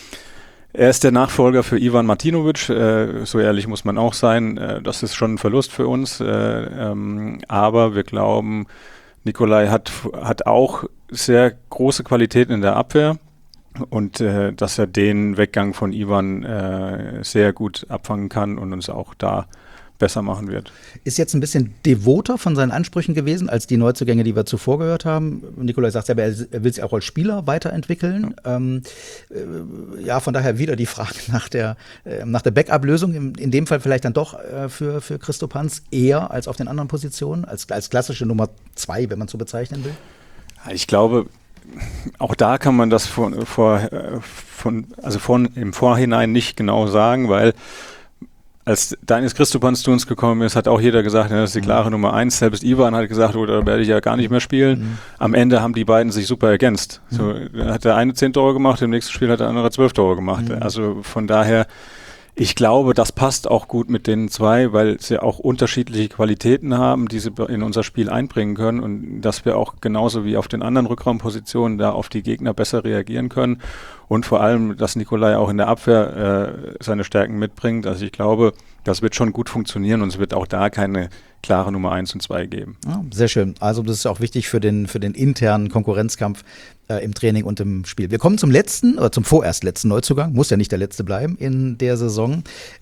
er ist der Nachfolger für Ivan Martinovic, äh, so ehrlich muss man auch sein. Äh, das ist schon ein Verlust für uns, äh, ähm, aber wir glauben, Nikolaj hat, hat auch sehr große Qualitäten in der Abwehr und äh, dass er den Weggang von Ivan äh, sehr gut abfangen kann und uns auch da besser machen wird. Ist jetzt ein bisschen devoter von seinen Ansprüchen gewesen als die Neuzugänge, die wir zuvor gehört haben. Nikolaj sagt selber, er will sich auch als Spieler weiterentwickeln. Ja, ähm, äh, ja von daher wieder die Frage nach der, äh, nach der Backup-Lösung. In, in dem Fall vielleicht dann doch äh, für, für Christo Panz eher als auf den anderen Positionen, als, als klassische Nummer zwei, wenn man so bezeichnen will. Ich glaube, auch da kann man das von, vor, von, also von, im Vorhinein nicht genau sagen, weil als Dainis Kristopanz zu uns gekommen ist, hat auch jeder gesagt, ja, das ist die klare mhm. Nummer eins. Selbst Ivan hat gesagt, oh, da werde ich ja gar nicht mehr spielen. Mhm. Am Ende haben die beiden sich super ergänzt. Mhm. So, da hat der eine zehn Tore gemacht, im nächsten Spiel hat der andere zwölf Tore gemacht. Mhm. Also von daher, ich glaube, das passt auch gut mit den zwei, weil sie auch unterschiedliche Qualitäten haben, die sie in unser Spiel einbringen können und dass wir auch genauso wie auf den anderen Rückraumpositionen da auf die Gegner besser reagieren können und vor allem, dass Nikolaj auch in der Abwehr äh, seine Stärken mitbringt. Also ich glaube, das wird schon gut funktionieren und es wird auch da keine klare Nummer eins und zwei geben. Ja, sehr schön. Also das ist auch wichtig für den, für den internen Konkurrenzkampf äh, im Training und im Spiel. Wir kommen zum letzten, oder zum vorerst letzten Neuzugang. Muss ja nicht der letzte bleiben in der Saison.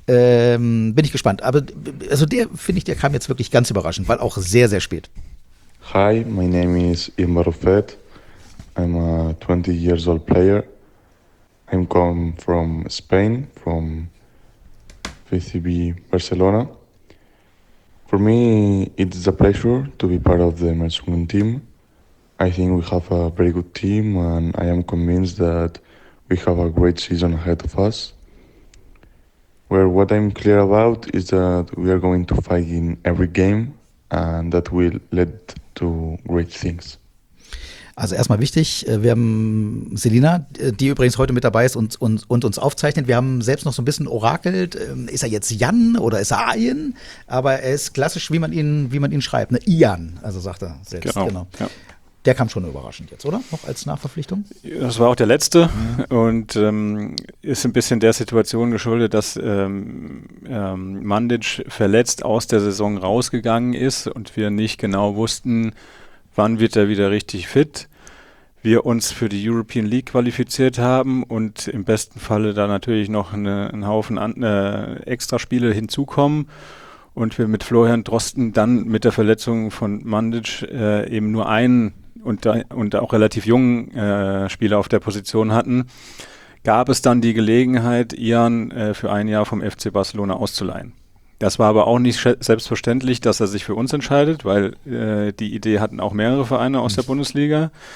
Ähm, bin ich gespannt. Aber also der, finde ich, der kam jetzt wirklich ganz überraschend, weil auch sehr, sehr spät. Hi, my name is Imar Rufet. I'm a twenty years old player. I'm come from Spain, from V C B Barcelona. For me, it's a pleasure to be part of the Mersungun team. I think we have a very good team and I am convinced that we have a great season ahead of us. Where what I'm clear about is that we are going to fight in every game and that will lead to great things. Also erstmal wichtig, wir haben Selina, die übrigens heute mit dabei ist und, und, und uns aufzeichnet. Wir haben selbst noch so ein bisschen orakelt. Ist er jetzt Jan oder ist er Ian? Aber er ist klassisch, wie man ihn, wie man ihn schreibt. Ne? Ian, also sagt er selbst. Genau. genau. Ja. Der kam schon überraschend jetzt, oder? Noch als Nachverpflichtung? Das war auch der letzte mhm. und ähm, ist ein bisschen der Situation geschuldet, dass ähm, ähm, Mandic verletzt aus der Saison rausgegangen ist und wir nicht genau wussten, wann wird er wieder richtig fit. Wir uns für die European League qualifiziert haben und im besten Falle da natürlich noch eine, einen Haufen an, äh, Extraspiele hinzukommen und wir mit Florian Drosten dann mit der Verletzung von Mandic äh, eben nur einen und, da, und auch relativ jungen äh, Spieler auf der Position hatten, gab es dann die Gelegenheit, Ian äh, für ein Jahr vom F C Barcelona auszuleihen. Das war aber auch nicht selbstverständlich, dass er sich für uns entscheidet, weil äh, die Idee hatten auch mehrere Vereine aus der Bundesliga.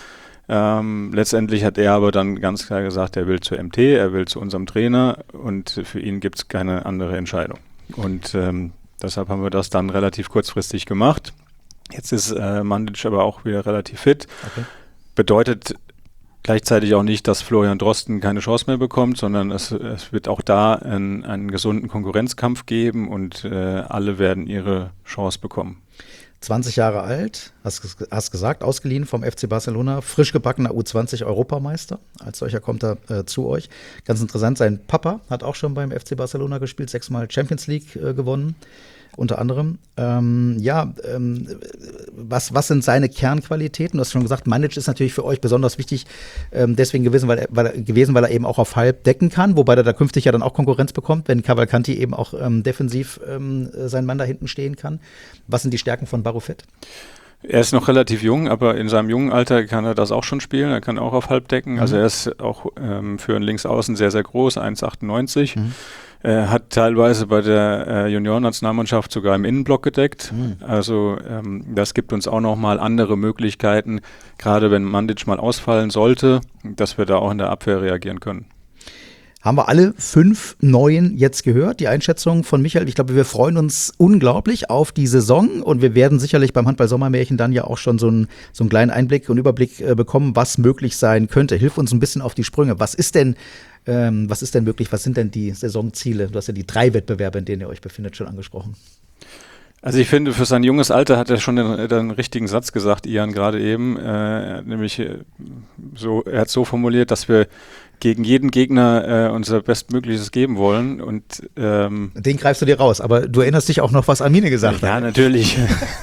Ähm, letztendlich hat er aber dann ganz klar gesagt, er will zur M T, er will zu unserem Trainer und für ihn gibt es keine andere Entscheidung. Und ähm, deshalb haben wir das dann relativ kurzfristig gemacht. Jetzt ist äh, Mandic aber auch wieder relativ fit. Okay. Bedeutet gleichzeitig auch nicht, dass Florian Drosten keine Chance mehr bekommt, sondern es, es wird auch da einen, einen gesunden Konkurrenzkampf geben und äh, alle werden ihre Chance bekommen. zwanzig Jahre alt, hast, hast gesagt, ausgeliehen vom F C Barcelona, frisch gebackener U zwanzig Europameister. Als solcher kommt er äh, zu euch. Ganz interessant, sein Papa hat auch schon beim F C Barcelona gespielt, sechsmal Champions League äh, gewonnen, unter anderem. Ähm, ja, ähm, was, was sind seine Kernqualitäten? Du hast schon gesagt, Mandic ist natürlich für euch besonders wichtig, ähm, deswegen gewesen weil, er, weil er, gewesen, weil er eben auch auf halb decken kann, wobei er da künftig ja dann auch Konkurrenz bekommt, wenn Cavalcanti eben auch ähm, defensiv ähm, sein Mann da hinten stehen kann. Was sind die Stärken von Barufet? Er ist noch relativ jung, aber in seinem jungen Alter kann er das auch schon spielen. Er kann auch auf halb decken. Mhm. Also er ist auch ähm, für einen Linksaußen sehr, sehr groß, eins Komma achtundneunzig. Mhm. Er hat teilweise bei der äh, Juniorennationalmannschaft sogar im Innenblock gedeckt. Mhm. Also ähm, das gibt uns auch nochmal andere Möglichkeiten, gerade wenn Mandic mal ausfallen sollte, dass wir da auch in der Abwehr reagieren können. Haben wir alle fünf Neuen jetzt gehört, die Einschätzung von Michael. Ich glaube, wir freuen uns unglaublich auf die Saison und wir werden sicherlich beim Handball-Sommermärchen dann ja auch schon so einen, so einen kleinen Einblick und Überblick äh, bekommen, was möglich sein könnte. Hilf uns ein bisschen auf die Sprünge. Was ist denn, ähm, was ist denn möglich? Was sind denn die Saisonziele? Du hast ja die drei Wettbewerbe, in denen ihr euch befindet, schon angesprochen. Also ich finde, für sein junges Alter hat er schon den, den richtigen Satz gesagt, Ian, gerade eben. Äh, nämlich so, er hat so formuliert, dass wir gegen jeden Gegner äh, unser Bestmögliches geben wollen. Und ähm, den greifst du dir raus, aber du erinnerst dich auch noch, was Armine gesagt ja, hat. Ja, natürlich.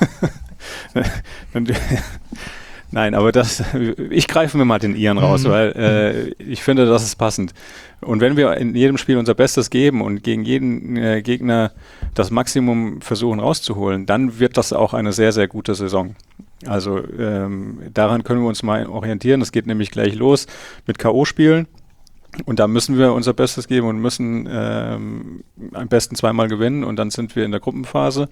Nein, aber das, ich greife mir mal den Ian raus, mhm. weil äh, ich finde, das ist passend. Und wenn wir in jedem Spiel unser Bestes geben und gegen jeden äh, Gegner das Maximum versuchen rauszuholen, dann wird das auch eine sehr, sehr gute Saison. Also ähm, daran können wir uns mal orientieren. Es geht nämlich gleich los mit K O-Spielen. Und da müssen wir unser Bestes geben und müssen ähm, am besten zweimal gewinnen und dann sind wir in der Gruppenphase.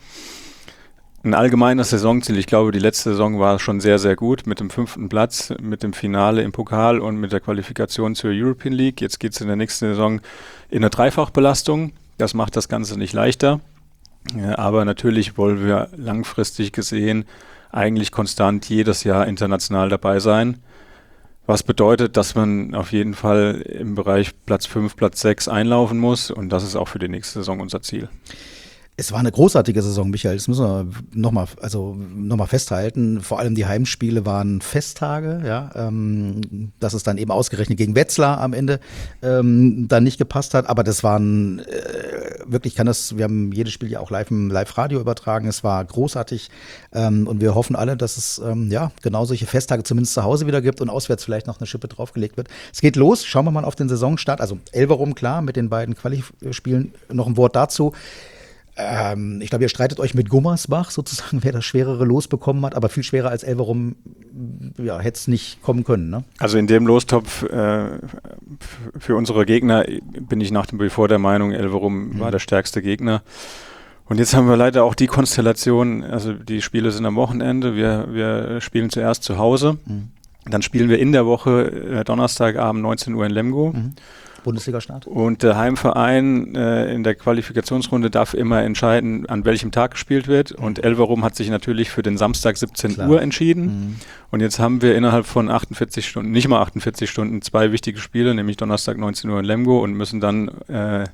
Ein allgemeines Saisonziel, ich glaube, die letzte Saison war schon sehr, sehr gut mit dem fünften Platz, mit dem Finale im Pokal und mit der Qualifikation zur European League. Jetzt geht es in der nächsten Saison in eine Dreifachbelastung. Das macht das Ganze nicht leichter. Ja, aber natürlich wollen wir langfristig gesehen eigentlich konstant jedes Jahr international dabei sein. Was bedeutet, dass man auf jeden Fall im Bereich Platz fünf, Platz sechs einlaufen muss und das ist auch für die nächste Saison unser Ziel. Es war eine großartige Saison, Michael, das müssen wir nochmal also noch mal festhalten. Vor allem die Heimspiele waren Festtage, ja, ähm, dass es dann eben ausgerechnet gegen Wetzlar am Ende ähm, dann nicht gepasst hat. Aber das waren äh, wirklich, kann das, wir haben jedes Spiel ja auch live im Live-Radio übertragen. Es war großartig ähm, und wir hoffen alle, dass es ähm, ja genau solche Festtage zumindest zu Hause wieder gibt und auswärts vielleicht noch eine Schippe draufgelegt wird. Es geht los, schauen wir mal auf den Saisonstart. Also Elverum, klar, mit den beiden Quali-Spielen. Noch ein Wort dazu. Ähm, ich glaube, ihr streitet euch mit Gummersbach sozusagen, wer das schwerere Los bekommen hat, aber viel schwerer als Elverum ja, hätte es nicht kommen können, ne? Also in dem Lostopf äh, für unsere Gegner bin ich nach dem wie vor der Meinung, Elverum mhm. war der stärkste Gegner. Und jetzt haben wir leider auch die Konstellation, also die Spiele sind am Wochenende, wir, wir spielen zuerst zu Hause, mhm. dann spielen wir in der Woche äh, Donnerstagabend neunzehn Uhr in Lemgo. Mhm. Bundesliga-Start. Und der Heimverein äh, in der Qualifikationsrunde darf immer entscheiden, an welchem Tag gespielt wird. Mhm. Und Elverum hat sich natürlich für den Samstag siebzehn Klar. Uhr entschieden. Mhm. Und jetzt haben wir innerhalb von achtundvierzig Stunden, nicht mal achtundvierzig Stunden, zwei wichtige Spiele, nämlich Donnerstag neunzehn Uhr in Lemgo und müssen dann äh,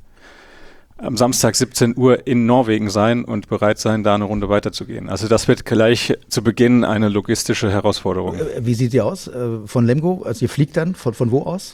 am Samstag siebzehn Uhr in Norwegen sein und bereit sein, da eine Runde weiterzugehen. Also das wird gleich zu Beginn eine logistische Herausforderung. Wie sieht die aus von Lemgo? Also ihr fliegt dann, von, von wo aus?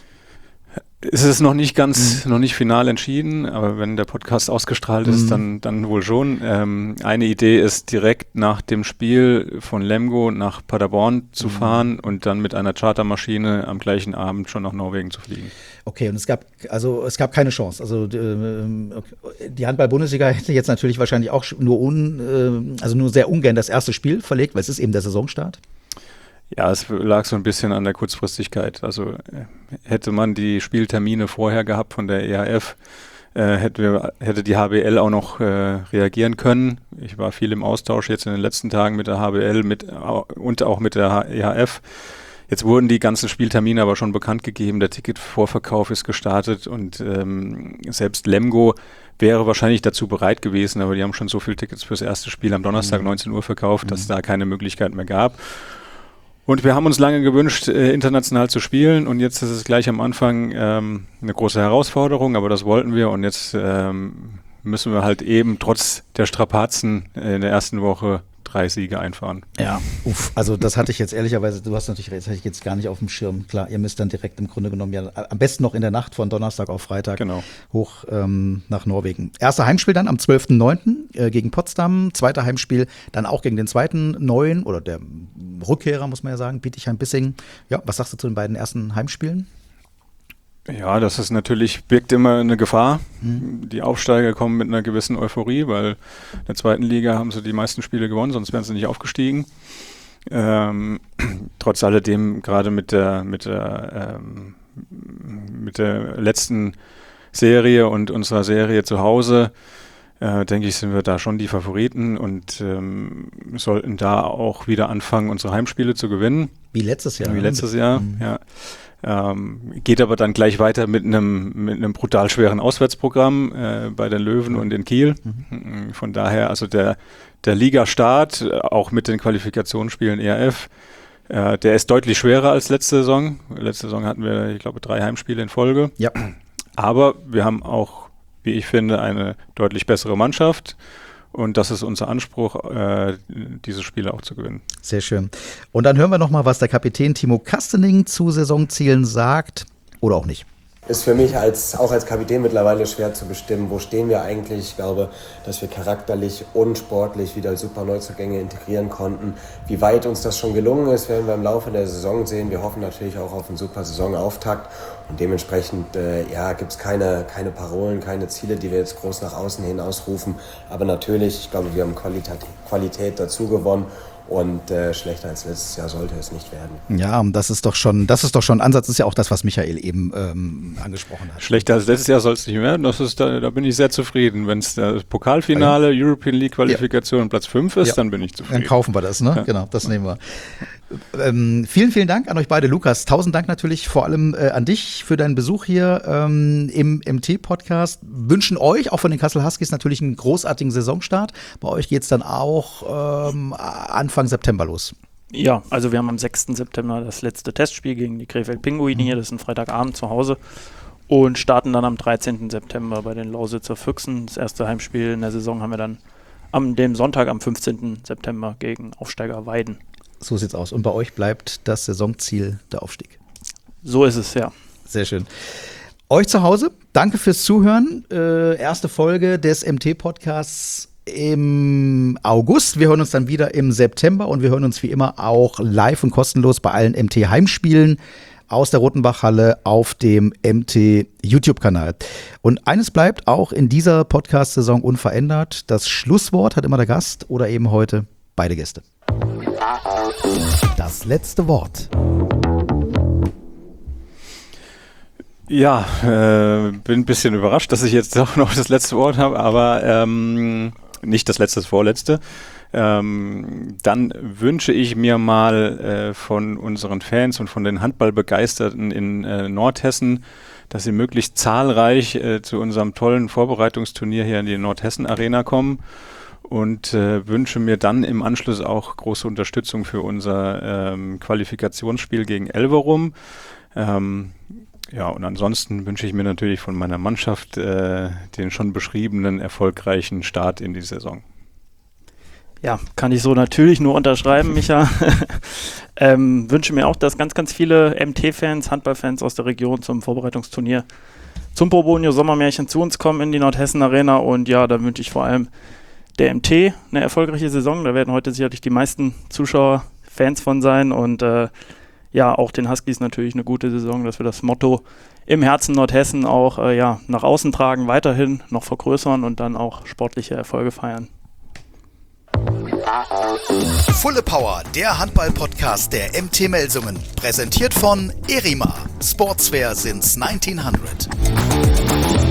Es ist noch nicht ganz, mhm. noch nicht final entschieden, aber wenn der Podcast ausgestrahlt ist, mhm. dann, dann wohl schon. Ähm, eine Idee ist, direkt nach dem Spiel von Lemgo nach Paderborn zu mhm. fahren und dann mit einer Chartermaschine am gleichen Abend schon nach Norwegen zu fliegen. Okay, und es gab also es gab keine Chance. Also äh, die Handball-Bundesliga hätte jetzt natürlich wahrscheinlich auch nur un, äh, also nur sehr ungern das erste Spiel verlegt, weil es ist eben der Saisonstart. Ja, es lag so ein bisschen an der Kurzfristigkeit. Also äh, hätte man die Spieltermine vorher gehabt von der E H F, äh, hätte, wir, hätte die H B L auch noch äh, reagieren können. Ich war viel im Austausch jetzt in den letzten Tagen mit der H B L mit, und auch mit der E H F. Jetzt wurden die ganzen Spieltermine aber schon bekannt gegeben, der Ticketvorverkauf ist gestartet und ähm, selbst Lemgo wäre wahrscheinlich dazu bereit gewesen, aber die haben schon so viele Tickets fürs erste Spiel am Donnerstag mhm. neunzehn Uhr verkauft, dass mhm. da keine Möglichkeit mehr gab. Und wir haben uns lange gewünscht, äh, international zu spielen und jetzt ist es gleich am Anfang ähm, eine große Herausforderung, aber das wollten wir und jetzt ähm, müssen wir halt eben trotz der Strapazen in der ersten Woche drei Siege einfahren. Ja, uff, also das hatte ich jetzt ehrlicherweise, du hast natürlich recht, das hatte ich jetzt gar nicht auf dem Schirm. Klar, ihr müsst dann direkt im Grunde genommen ja am besten noch in der Nacht von Donnerstag auf Freitag genau. hoch ähm, nach Norwegen. Erster Heimspiel dann am zwölften neunten äh, gegen Potsdam, zweiter Heimspiel dann auch gegen den zweiten neuen oder der Rückkehrer, muss man ja sagen, Bietigheim-Bissingen. Ja, was sagst du zu den beiden ersten Heimspielen? Ja, das ist natürlich, birgt immer eine Gefahr. Mhm. Die Aufsteiger kommen mit einer gewissen Euphorie, weil in der zweiten Liga haben sie die meisten Spiele gewonnen, sonst wären sie nicht aufgestiegen. Ähm, trotz alledem, gerade mit der, mit der, ähm, mit der letzten Serie und unserer Serie zu Hause, äh, denke ich, sind wir da schon die Favoriten und ähm, sollten da auch wieder anfangen, unsere Heimspiele zu gewinnen. Wie letztes Jahr. Wie letztes Jahr, mhm. ja. Ähm, geht aber dann gleich weiter mit einem mit einem brutal schweren Auswärtsprogramm äh, bei den Löwen und in Kiel. Mhm. Von daher, also der, der Ligastart, auch mit den Qualifikationsspielen E R F, äh, der ist deutlich schwerer als letzte Saison. Letzte Saison hatten wir, ich glaube, drei Heimspiele in Folge. Ja. Aber wir haben auch, wie ich finde, eine deutlich bessere Mannschaft. Und das ist unser Anspruch, äh, diese Spiele auch zu gewinnen. Sehr schön. Und dann hören wir nochmal, was der Kapitän Timo Kastening zu Saisonzielen sagt oder auch nicht. Ist für mich als, auch als Kapitän mittlerweile schwer zu bestimmen, wo stehen wir eigentlich. Ich glaube, dass wir charakterlich und sportlich wieder super Neuzugänge integrieren konnten. Wie weit uns das schon gelungen ist, werden wir im Laufe der Saison sehen. Wir hoffen natürlich auch auf einen super Saisonauftakt. Und dementsprechend äh, ja, gibt es keine, keine Parolen, keine Ziele, die wir jetzt groß nach außen hin ausrufen. Aber natürlich, ich glaube, wir haben Qualität, Qualität dazu gewonnen. Und äh, schlechter als letztes Jahr sollte es nicht werden. Ja, das ist doch schon, das ist doch schon ein Ansatz, das ist ja auch das, was Michael eben ähm, angesprochen hat. Schlechter als letztes Jahr soll es nicht werden. Das ist da, da bin ich sehr zufrieden. Wenn es das Pokalfinale, ja. European League Qualifikation ja. Platz fünf ist, ja. dann bin ich zufrieden. Dann kaufen wir das, ne? Ja. Genau, das nehmen wir. Ähm, vielen, vielen Dank an euch beide. Lukas, tausend Dank natürlich vor allem äh, an dich für deinen Besuch hier ähm, im M T-Podcast. Wünschen euch, auch von den Kassel Huskies, natürlich einen großartigen Saisonstart. Bei euch geht es dann auch ähm, Anfang September los. Ja, also wir haben am sechsten September das letzte Testspiel gegen die Krefeld-Pinguine hier. Das ist ein Freitagabend zu Hause. Und starten dann am dreizehnten September bei den Lausitzer Füchsen. Das erste Heimspiel in der Saison haben wir dann am dem Sonntag am fünfzehnten September gegen Aufsteiger Weiden. So sieht's aus. Und bei euch bleibt das Saisonziel der Aufstieg. So ist es, ja. Sehr schön. Euch zu Hause, danke fürs Zuhören. Äh, erste Folge des M T-Podcasts im August. Wir hören uns dann wieder im September und wir hören uns wie immer auch live und kostenlos bei allen M T-Heimspielen aus der Rotenbachhalle auf dem M T-YouTube-Kanal. Und eines bleibt auch in dieser Podcast-Saison unverändert. Das Schlusswort hat immer der Gast oder eben heute beide Gäste. Das letzte Wort. Ja, äh, bin ein bisschen überrascht, dass ich jetzt doch noch das letzte Wort habe, aber ähm, nicht das letzte, das vorletzte. Ähm, dann wünsche ich mir mal äh, von unseren Fans und von den Handballbegeisterten in äh, Nordhessen, dass sie möglichst zahlreich äh, zu unserem tollen Vorbereitungsturnier hier in die Nordhessen Arena kommen. Und äh, wünsche mir dann im Anschluss auch große Unterstützung für unser ähm, Qualifikationsspiel gegen Elverum. Ähm, ja, und ansonsten wünsche ich mir natürlich von meiner Mannschaft äh, den schon beschriebenen erfolgreichen Start in die Saison. Ja, kann ich so natürlich nur unterschreiben, Micha. ähm, wünsche mir auch, dass ganz, ganz viele M T-Fans, Handballfans aus der Region zum Vorbereitungsturnier zum Probonio Sommermärchen zu uns kommen in die Nordhessen Arena. Und ja, da wünsche ich vor allem der M T eine erfolgreiche Saison. Da werden heute sicherlich die meisten Zuschauer Fans von sein und äh, ja, auch den Huskies natürlich eine gute Saison, dass wir das Motto im Herzen Nordhessen auch äh, ja, nach außen tragen, weiterhin noch vergrößern und dann auch sportliche Erfolge feiern. Fulle Power, der Handball-Podcast der M T Melsungen, präsentiert von Erima, Sportswear since neunzehnhundert.